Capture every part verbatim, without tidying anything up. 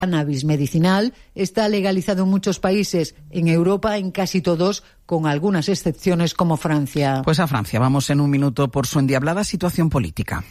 Cannabis medicinal está legalizado en muchos países, en Europa en casi todos, con algunas excepciones como Francia. Pues a Francia vamos en un minuto por su endiablada situación política.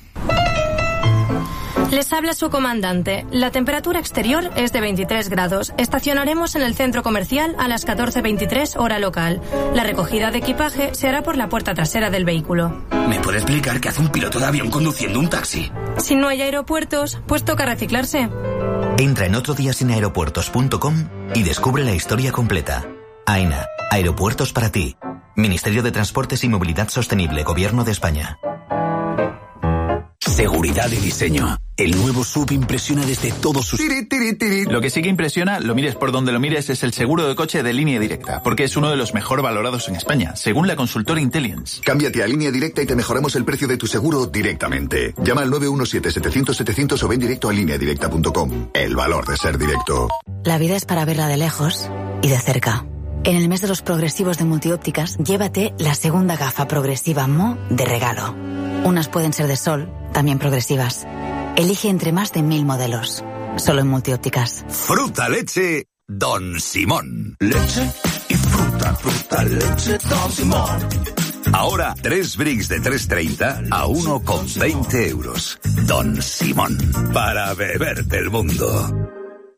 Les habla su comandante. La temperatura exterior es de veintitrés grados. Estacionaremos en el centro comercial a las catorce veintitrés hora local. La recogida de equipaje se hará por la puerta trasera del vehículo. ¿Me puede explicar qué hace un piloto de avión conduciendo un taxi? Si no hay aeropuertos, pues toca reciclarse. Entra en otro día sin aeropuertos punto com y descubre la historia completa. AENA, Aeropuertos para ti. Ministerio de Transportes y Movilidad Sostenible, Gobierno de España. Seguridad y diseño. El nuevo S U V impresiona desde todos sus... Tiri, tiri, tiri. Lo que sí que impresiona, lo mires por donde lo mires, es el seguro de coche de Línea Directa, porque es uno de los mejor valorados en España, según la consultora Intelligence. Cámbiate a Línea Directa y te mejoramos el precio de tu seguro directamente. Llama al nueve uno siete, setecientos, setecientos o ven directo a línea directa punto com. El valor de ser directo. La vida es para verla de lejos y de cerca. En el mes de los progresivos de Multiópticas, llévate la segunda gafa progresiva M O de regalo. Unas pueden ser de sol, también progresivas. Elige entre más de mil modelos. Solo en Multiópticas. Fruta leche Don Simón. Leche y fruta, fruta leche Don Simón. Ahora, tres bricks de tres treinta a uno con veinte euros. Don Simón. Para beberte el mundo.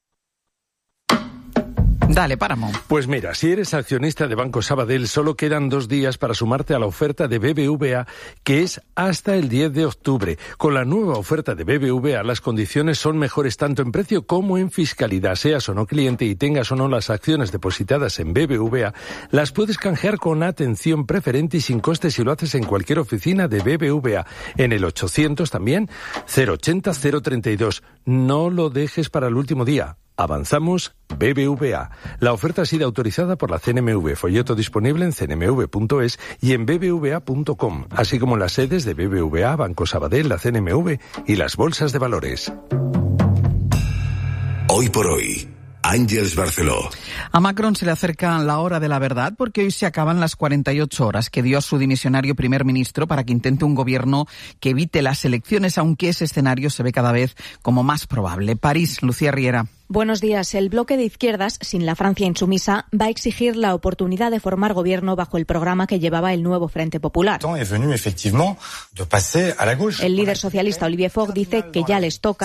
Dale, Páramo. Pues mira, si eres accionista de Banco Sabadell, solo quedan dos días para sumarte a la oferta de B B V A, que es hasta el diez de octubre. Con la nueva oferta de B B V A, las condiciones son mejores tanto en precio como en fiscalidad. Seas o no cliente y tengas o no las acciones depositadas en B B V A, las puedes canjear con atención preferente y sin coste si lo haces en cualquier oficina de B B V A. En el ochocientos también, cero ochenta, cero treinta y dos. No lo dejes para el último día. Avanzamos B B V A. La oferta ha sido autorizada por la C N M V. Folleto disponible en c n m v punto es y en b b v a punto com, así como en las sedes de B B V A, Banco Sabadell, la C N M V y las bolsas de valores. Hoy por hoy, Àngels Barceló. A Macron se le acerca la hora de la verdad porque hoy se acaban las cuarenta y ocho horas que dio a su dimisionario primer ministro para que intente un gobierno que evite las elecciones, aunque ese escenario se ve cada vez como más probable. París, Lucía Riera. Buenos días. El bloque de izquierdas, sin la Francia insumisa, va a exigir la oportunidad de formar gobierno bajo el programa que llevaba el nuevo Frente Popular. El líder socialista Olivier Faure dice que ya les toca.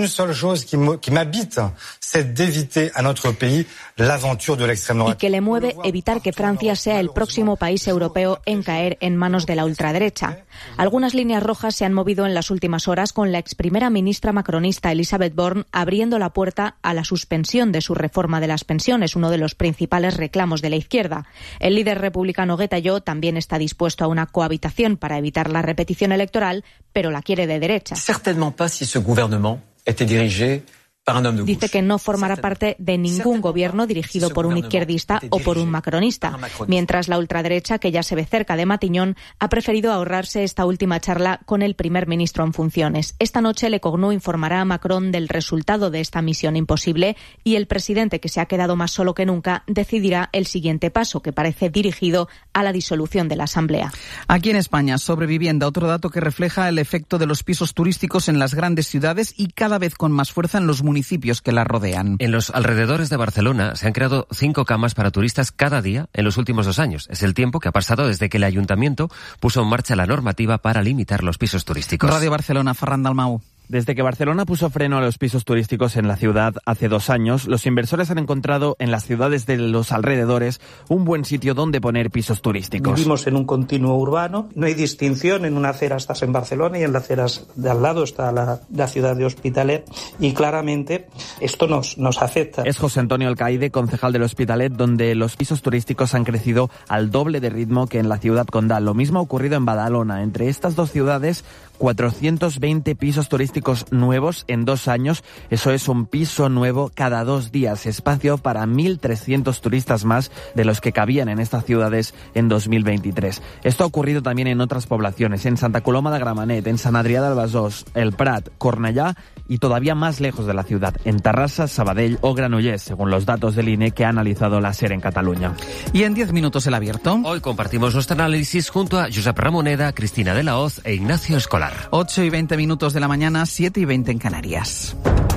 Y que le mueve evitar que Francia sea el próximo país europeo en caer en manos de la ultraderecha. Algunas líneas rojas se han movido en las últimas horas, con la ex primera ministra macronista Elisabeth Borne abriendo la puerta a la suspensión de su reforma de las pensiones, uno de los principales reclamos de la izquierda. El líder republicano Guaidó también está dispuesto a una cohabitación para evitar la repetición electoral, pero la quiere de derecha. Certainement pas si ce gouvernement était dirigé. Dice que no formará parte de ningún gobierno dirigido por un izquierdista o por un macronista, mientras la ultraderecha, que ya se ve cerca de Matignon, ha preferido ahorrarse esta última charla con el primer ministro en funciones. Esta noche Le Cornu informará a Macron del resultado de esta misión imposible y el presidente, que se ha quedado más solo que nunca, decidirá el siguiente paso, que parece dirigido a la disolución de la Asamblea. Aquí en España, Sobrevivienda, otro dato que refleja el efecto de los pisos turísticos en las grandes ciudades y cada vez con más fuerza en los municipios municipios que la rodean. En los alrededores de Barcelona se han creado cinco camas para turistas cada día en los últimos dos años. Es el tiempo que ha pasado desde que el ayuntamiento puso en marcha la normativa para limitar los pisos turísticos. Radio Barcelona, Ferran Dalmau. Desde que Barcelona puso freno a los pisos turísticos en la ciudad hace dos años, los inversores han encontrado en las ciudades de los alrededores un buen sitio donde poner pisos turísticos. Vivimos en un continuo urbano, no hay distinción, en una acera estás en Barcelona y en la acera de al lado está la, la ciudad de Hospitalet, y claramente esto nos, nos afecta. Es José Antonio Alcaide, concejal del Hospitalet, donde los pisos turísticos han crecido al doble de ritmo que en la ciudad condal. Lo mismo ha ocurrido en Badalona. Entre estas dos ciudades, cuatrocientos veinte pisos turísticos nuevos en dos años. Eso es un piso nuevo cada dos días. Espacio para mil trescientos turistas más de los que cabían en estas ciudades en dos mil veintitrés. Esto ha ocurrido también en otras poblaciones, en Santa Coloma de Gramenet, en Sant Adrià del Besòs, El Prat, Cornellà y todavía más lejos de la ciudad, en Terrassa, Sabadell o Granollers, según los datos del I N E que ha analizado la SER en Cataluña. Y en diez minutos el abierto. Hoy compartimos nuestro análisis junto a Josep Ramoneda, Cristina de la Hoz e Ignacio Escolar. ocho y veinte minutos de la mañana, siete y veinte en Canarias.